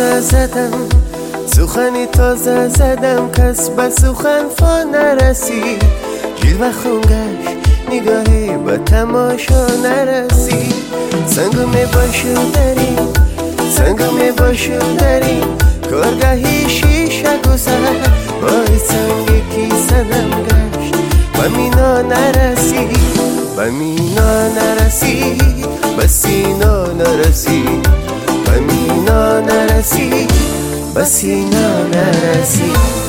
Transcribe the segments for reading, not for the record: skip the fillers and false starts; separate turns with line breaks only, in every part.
تازه زدم، سخنی تازه زدم، کس به سخن فا نرسید. جیل و خونگش نگاهی به تماشا نرسید. سنگو می باشو داریم، سنگو می باشو داریم، کارگاهی شیشه گذر وای سنگی کی سنم گشت و مینا نرسید، و مینا نرسید، به سینا نرسید، و مینا نرسید، به سینا نرسید.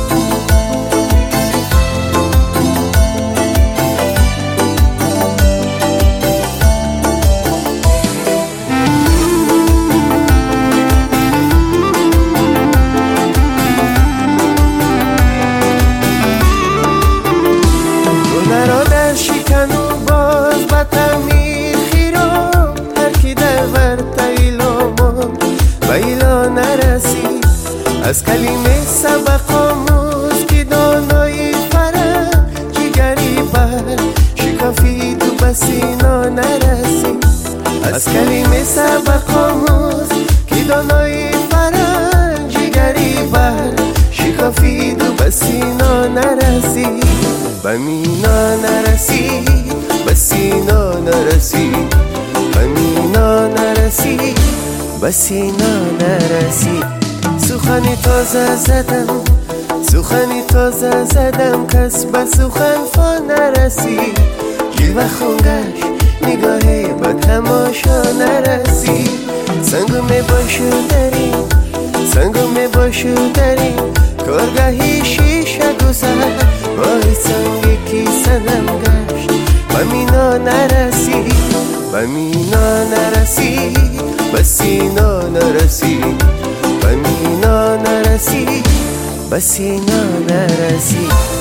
شکنو باز با تمیر خیرم، هر کی دور تایلومون و ایلا نرسید. از کلمه سبق آموز که دانایی فرنگ جگری بر شکافی تو بسینا نرسید. از کلمه سبق آموز که دانایی فرنگ جگری بر شکافی تو بسینا نرسید. به مینا نرسید، به سینا نرسید، به مینا نرسید، به سینا نرسید. سخنی تازه زدم، سخنی تازه زدم، کس به سخن فا نرسید. جیل و خونگش نگاهی به تماشا نرسید. سنگو می باشو داریم، سنگو می باشو داریم، کارگاهی شیشه گذر وای سنگی کی سنم گشت و مینا نرسید، و مینا نرسید، به سینا نرسید، و مینا نرسید، به سینا نرسید.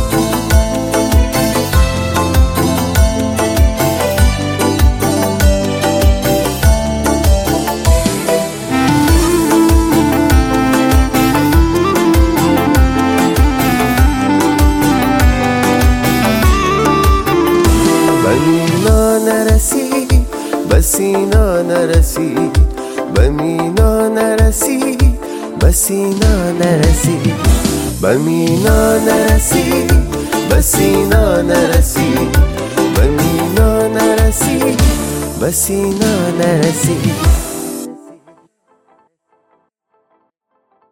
به سینا نرسید، به مینا نرسید، به سینا نرسید، به مینا نرسید، به سینا نرسید، به مینا نرسید، به سینا نرسید.